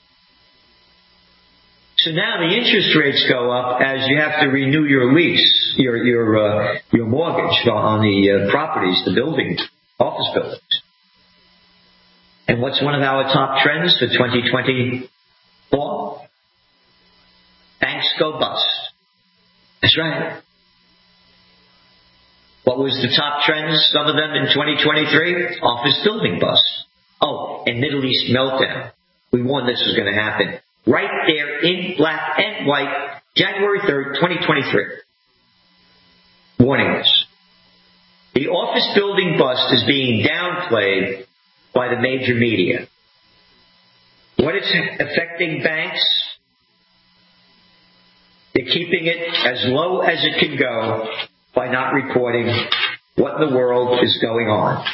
So now the interest rates go up as you have to renew your lease, your mortgage on the properties, the buildings, office buildings. And what's one of our top trends for 2024? Banks go bust. That's right. What was the top trends, some of them in 2023? Office building bust. Oh, and Middle East meltdown. We warned this was going to happen. Right there in black and white, January 3rd, 2023. Warning us. The office building bust is being downplayed by the major media. What is affecting banks? They're keeping it as low as it can go by not reporting what in the world is going on.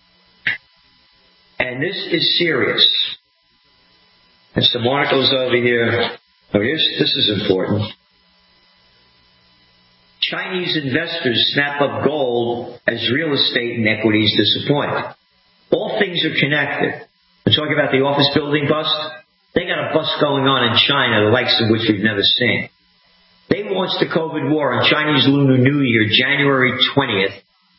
And this is serious. And some articles over here. Oh, this is important. Chinese investors snap up gold as real estate and equities disappoint. All things are connected. We're talking about the office building bust. They got a bust going on in China, the likes of which we've never seen. They launched the COVID war on Chinese Lunar New Year, January 2020,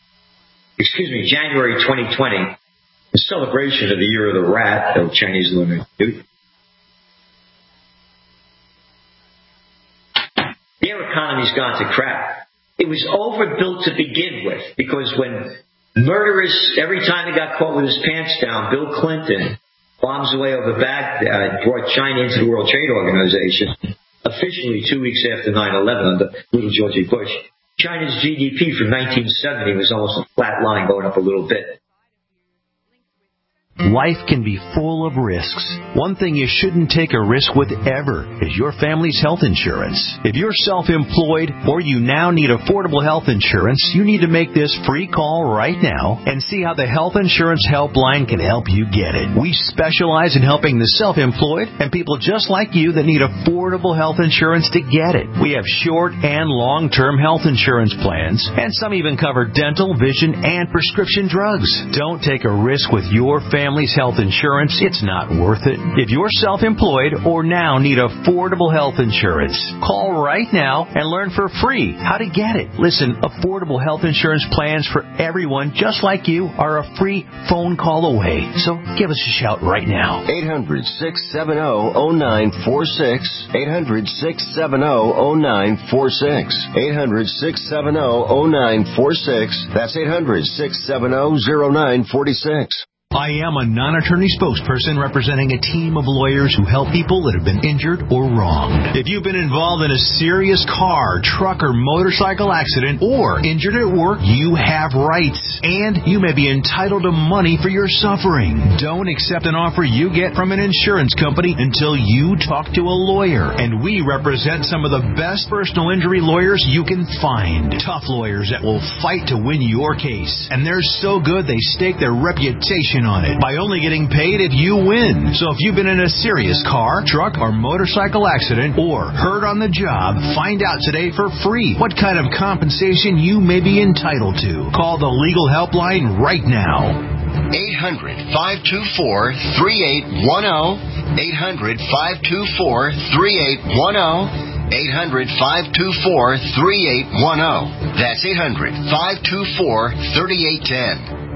in celebration of the Year of the Rat, of Chinese Lunar New Year. Their economy's gone to crap. It was overbuilt to begin with, because when murderous, every time he got caught with his pants down, Bill Clinton bombs away over Baghdad, brought China into the World Trade Organization, officially 2 weeks after 9/11 under little George Bush. China's GDP from 1970 was almost a flat line, going up a little bit. Life can be full of risks. One thing you shouldn't take a risk with ever is your family's health insurance. If you're self-employed or you now need affordable health insurance, you need to make this free call right now and see how the Health Insurance Helpline can help you get it. We specialize in helping the self-employed and people just like you that need affordable health insurance to get it. We have short and long-term health insurance plans, and some even cover dental, vision, and prescription drugs. Don't take a risk with your family's health insurance. It's not worth it. If you're self-employed or now need affordable health insurance, call right now and learn for free how to get it. Listen, affordable health insurance plans for everyone just like you are a free phone call away. So give us a shout right now. 800-670-0946. 800-670-0946. 800-670-0946. That's 800-670-0946. I am a non-attorney spokesperson representing a team of lawyers who help people that have been injured or wronged. If you've been involved in a serious car, truck, or motorcycle accident or injured at work, you have rights, and you may be entitled to money for your suffering. Don't accept an offer you get from an insurance company until you talk to a lawyer, and we represent some of the best personal injury lawyers you can find. Tough lawyers that will fight to win your case, and they're so good they stake their reputation on it by only getting paid if you win. So if you've been in a serious car, truck, or motorcycle accident or hurt on the job, find out today for free what kind of compensation you may be entitled to. Call the legal helpline right now. 800-524-3810. 800-524-3810. 800-524-3810. That's 800-524-3810.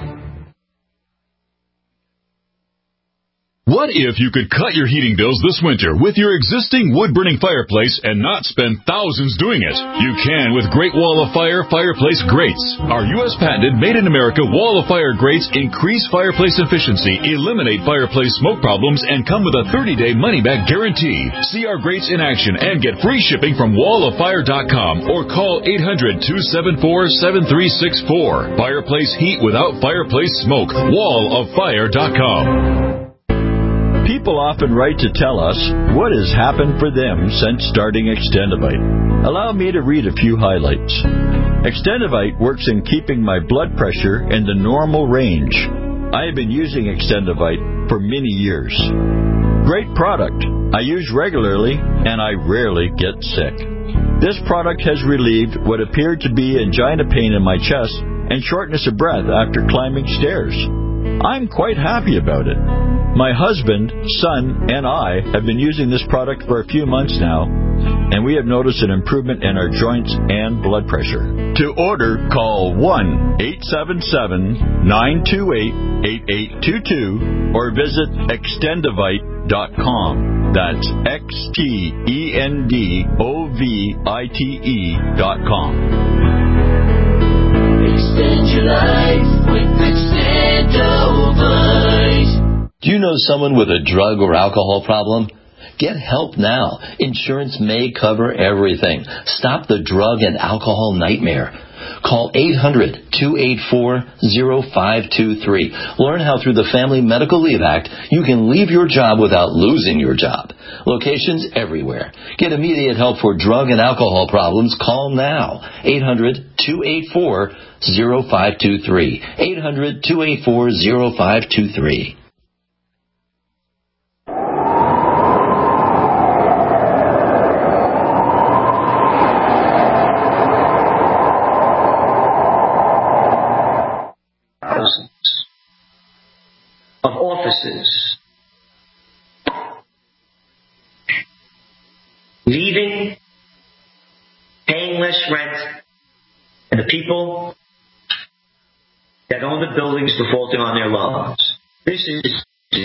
What if you could cut your heating bills this winter with your existing wood-burning fireplace and not spend thousands doing it? You can with Great Wall of Fire fireplace grates. Our U.S. patented made-in-America Wall of Fire grates increase fireplace efficiency, eliminate fireplace smoke problems, and come with a 30-day money-back guarantee. See our grates in action and get free shipping from walloffire.com or call 800-274-7364. Fireplace heat without fireplace smoke. walloffire.com. People often write to tell us what has happened for them since starting Extendivite. Allow me to read a few highlights. Extendivite works in keeping my blood pressure in the normal range. I have been using Extendivite for many years. Great product. I use regularly and I rarely get sick. This product has relieved what appeared to be angina pain in my chest and shortness of breath after climbing stairs. I'm quite happy about it. My husband, son, and I have been using this product for a few months now, and we have noticed an improvement in our joints and blood pressure. To order, call 1-877-928-8822 or visit extendovite.com. That's extendovite.com. Extend your life with Extendovite. Do you know someone with a drug or alcohol problem? Get help now. Insurance may cover everything. Stop the drug and alcohol nightmare. Call 800-284-0523. Learn how through the Family Medical Leave Act you can leave your job without losing your job. Locations everywhere. Get immediate help for drug and alcohol problems. Call now. 800-284-0523. 800-284-0523. Of offices leaving, paying less rent, and the people that own the buildings defaulting on their loans. This is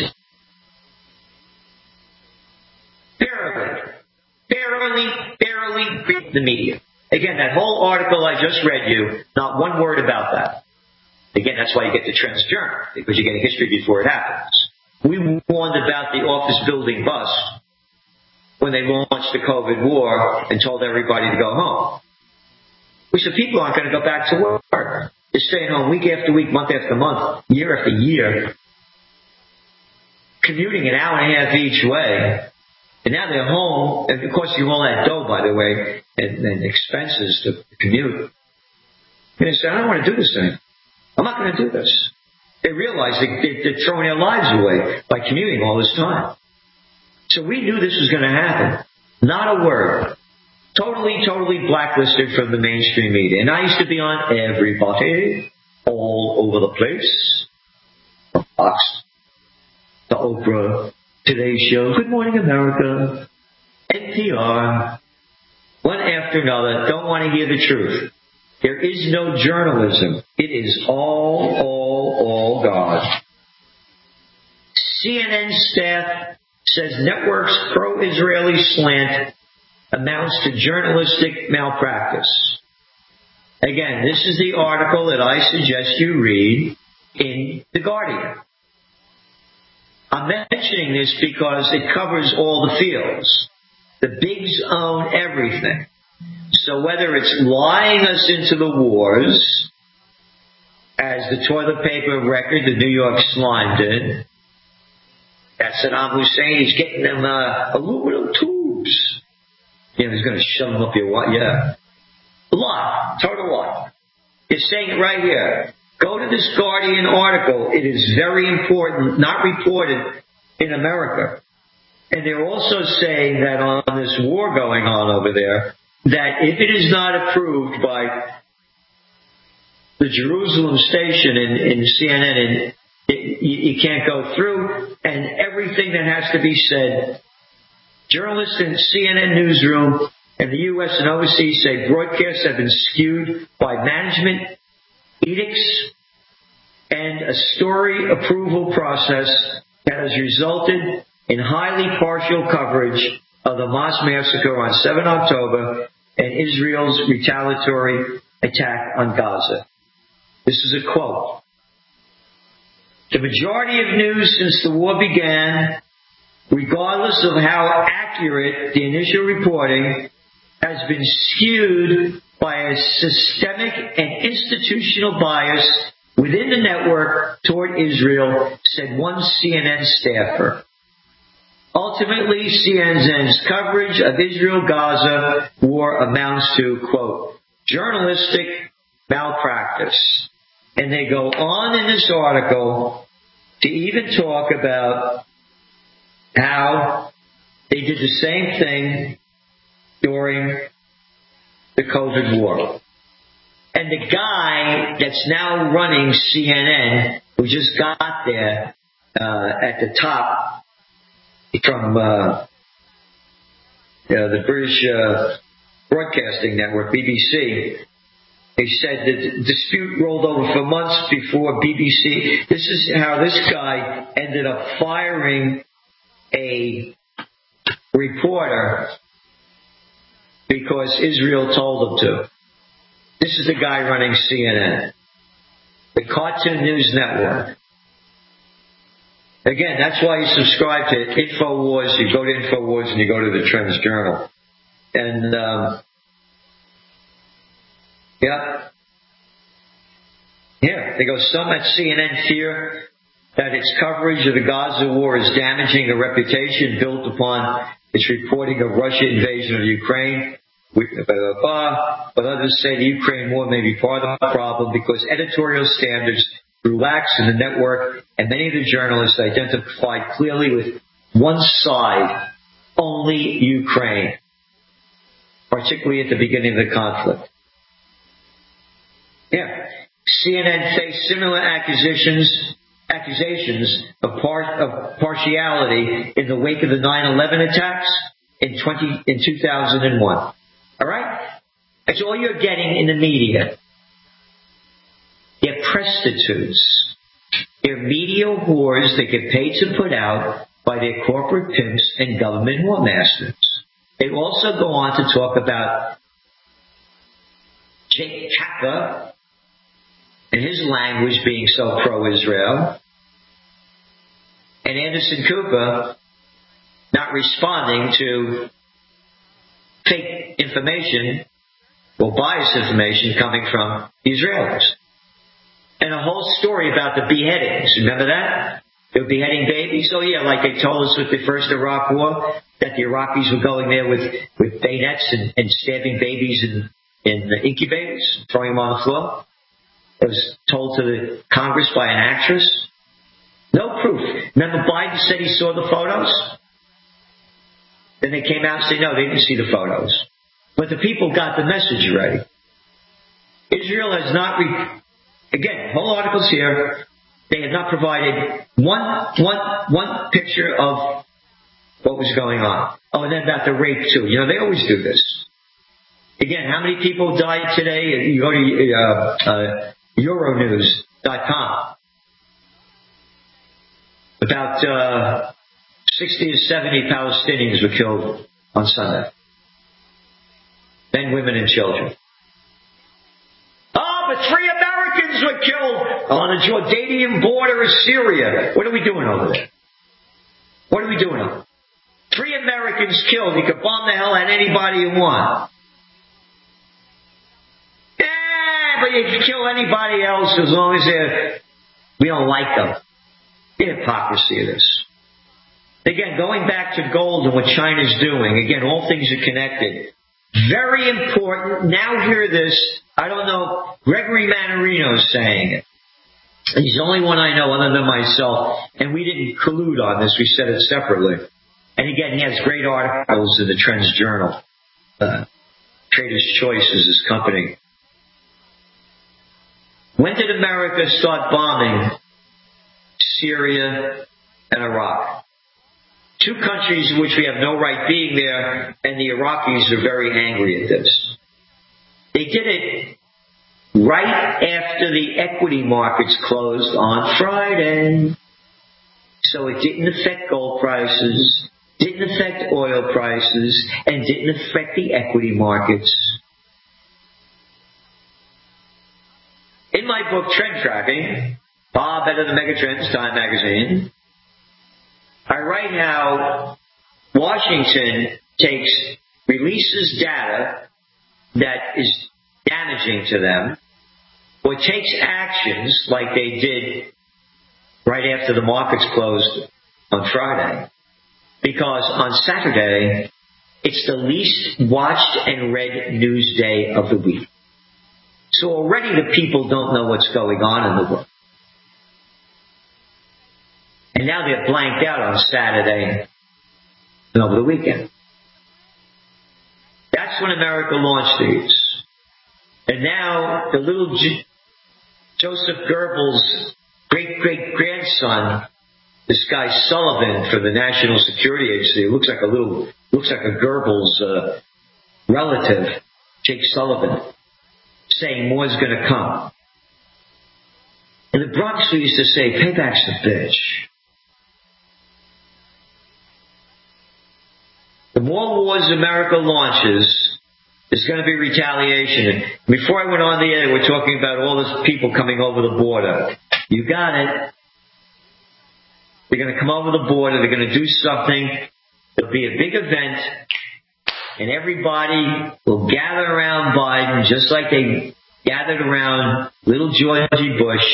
barely the media. Again, that whole article I just read you, not one word about that. Again, that's why you get the Trends Journal, because you get a history before it happens. We warned about the office building bust when they launched the COVID war and told everybody to go home. We said people aren't going to go back to work. They're staying home week after week, month after month, year after year, commuting an hour and a half each way. And now they're home, and of course you all that dough, by the way, and expenses to commute. And they say, I don't want to do this thing. I'm not going to do this. They realize they're throwing their lives away by commuting all this time. So we knew this was going to happen. Not a word. Totally blacklisted from the mainstream media. And I used to be on everybody, all over the place. From Fox to Oprah, Today's Show, Good Morning America, NPR, one after another. Don't want to hear the truth. There is no journalism. It is all God. CNN staff says network's pro-Israeli slant amounts to journalistic malpractice. Again, this is the article that I suggest you read. in The Guardian. I'm mentioning this because it covers all the fields. The bigs own everything. So whether it's lying us into the wars, as the toilet paper record, the New York Slime did, that Saddam Hussein is getting them aluminum tubes. You know, he's going to shove them up your what? Yeah. Lie. Total lie. It's saying it right here. Go to this Guardian article. It is very important, not reported in America. And they're also saying that on this war going on over there, that if it is not approved by the Jerusalem station in CNN, you can't go through, and everything that has to be said, journalists in CNN newsroom in the U.S. and overseas say broadcasts have been skewed by management edicts and a story approval process that has resulted in highly partial coverage of the Hamas massacre on 7 October and Israel's retaliatory attack on Gaza. This is a quote. The majority of news since the war began, regardless of how accurate the initial reporting, has been skewed by a systemic and institutional bias within the network toward Israel, said one CNN staffer. Ultimately, CNN's coverage of Israel-Gaza war amounts to, quote, journalistic malpractice. And they go on in this article to even talk about how they did the same thing during the COVID war. And the guy that's now running CNN, who just got there at the top from the British Broadcasting Network, BBC, he said the dispute rolled over for months before BBC. This is how this guy ended up firing a reporter because Israel told him to. This is the guy running CNN, the Cartoon News Network. Again, that's why you subscribe to InfoWars. You go to InfoWars and you go to the Trends Journal. And, here, they go, some at CNN fear that its coverage of the Gaza war is damaging a reputation built upon its reporting of Russian invasion of Ukraine. But others say the Ukraine war may be part of the problem because editorial standards grew lax in the network, and many of the journalists identified clearly with one side, only Ukraine, particularly at the beginning of the conflict. Yeah. CNN faced similar accusations of partiality in the wake of the 9/11 attacks in 2001. All right? That's all you're getting in the media. They're prostitutes. They're media whores that get paid to put out by their corporate pimps and government whoremasters. They also go on to talk about Jake Tapper and his language being so pro-Israel, and Anderson Cooper not responding to fake information or biased information coming from the Israelis. And a whole story about the beheadings. Remember that? They were beheading babies. Oh yeah, like they told us with the first Iraq war, that the Iraqis were going there with bayonets and stabbing babies in incubators, throwing them on the floor. It was told to the Congress by an actress. No proof. Remember Biden said he saw the photos? Then they came out and said, no, they didn't see the photos. But the people got the message already. Israel has not, again, whole articles here, they have not provided one picture of what was going on. Oh, and then about the rape too. You know, they always do this. Again, how many people died today? You go to Euronews.com. About 60 to 70 Palestinians were killed on Sunday. Men, women, and children. Oh, but 3 Americans Americans were killed on the Jordanian border of Syria. What are we doing over there? What are we doing over there? 3 Americans killed. You could bomb the hell out of anybody you want. But you can kill anybody else as long as we don't like them. The hypocrisy of this. Again, going back to gold and what China's doing, again, all things are connected. Very important. Now hear this. I don't know. Gregory Mannarino's saying it. He's the only one I know other than myself. And we didn't collude on this. We said it separately. And again, he has great articles in the Trends Journal. Trader's Choice is his company. When did America start bombing Syria and Iraq? 2 countries in which we have no right being there, and the Iraqis are very angry at this. They did it right after the equity markets closed on Friday. So it didn't affect gold prices, didn't affect oil prices, and didn't affect the equity markets. In my book, Trend Tracking, Far Better Than Megatrends, Time Magazine, I write how Washington releases data that is damaging to them, or takes actions like they did right after the markets closed on Friday. Because on Saturday, it's the least watched and read news day of the week. So already the people don't know what's going on in the world. And now they're blanked out on Saturday and over the weekend. That's when America launched these. And now the little Joseph Goebbels' great-great-grandson, this guy Sullivan for the National Security Agency, looks like a Goebbels relative, Jake Sullivan, saying more's going to come. In the Bronx, we used to say, payback's the bitch. The more wars America launches, there's going to be retaliation. And before I went on the air, we're talking about all these people coming over the border. You got it. They're going to come over the border. They're going to do something. There'll be a big event. And everybody will gather around Biden just like they gathered around little Georgie Bush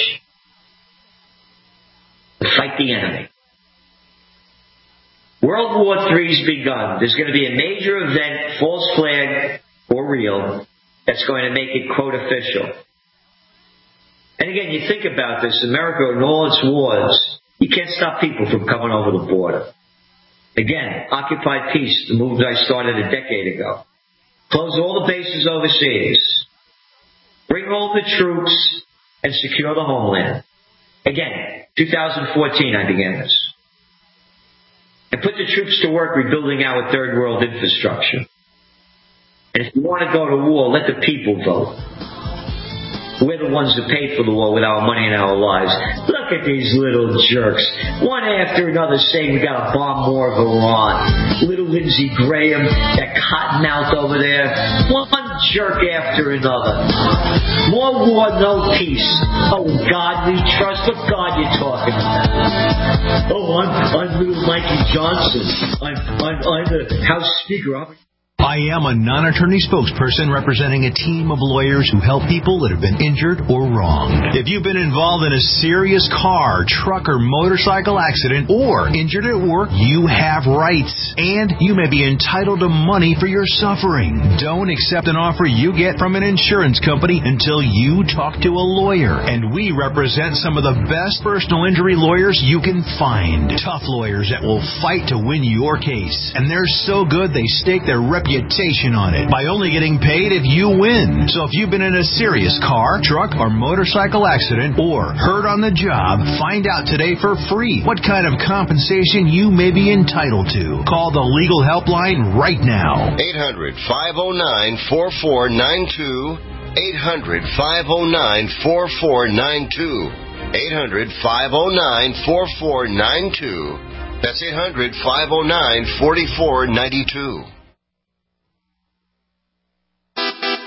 to fight the enemy. World War III's begun. There's going to be a major event, false flag or real, that's going to make it, quote, official. And again, you think about this, America and all its wars, you can't stop people from coming over the border. Again, Occupy Peace, the movement I started a decade ago. Close all the bases overseas. Bring home the troops and secure the homeland. Again, 2014 I began this. And put the troops to work rebuilding our third world infrastructure. And if you want to go to war, let the people vote. We're the ones that paid for the war with our money and our lives. Look at these little jerks. One after another saying we got to bomb more of Iran. Little Lindsey Graham, that cottonmouth over there. One jerk after another. More war, no peace. Oh, God we trust. What God you talking about? Oh, I'm little Mikey Johnson. I'm the House Speaker. I am a non-attorney spokesperson representing a team of lawyers who help people that have been injured or wronged. If you've been involved in a serious car, truck, or motorcycle accident or injured at work, you have rights, and you may be entitled to money for your suffering. Don't accept an offer you get from an insurance company until you talk to a lawyer, and we represent some of the best personal injury lawyers you can find. Tough lawyers that will fight to win your case, and they're so good they stake their reputation on it by only getting paid if you win. So if you've been in a serious car, truck, or motorcycle accident or hurt on the job, find out today for free what kind of compensation you may be entitled to. Call the legal helpline right now. 800-509-4492. 800-509-4492. 800-509-4492. That's 800-509-4492.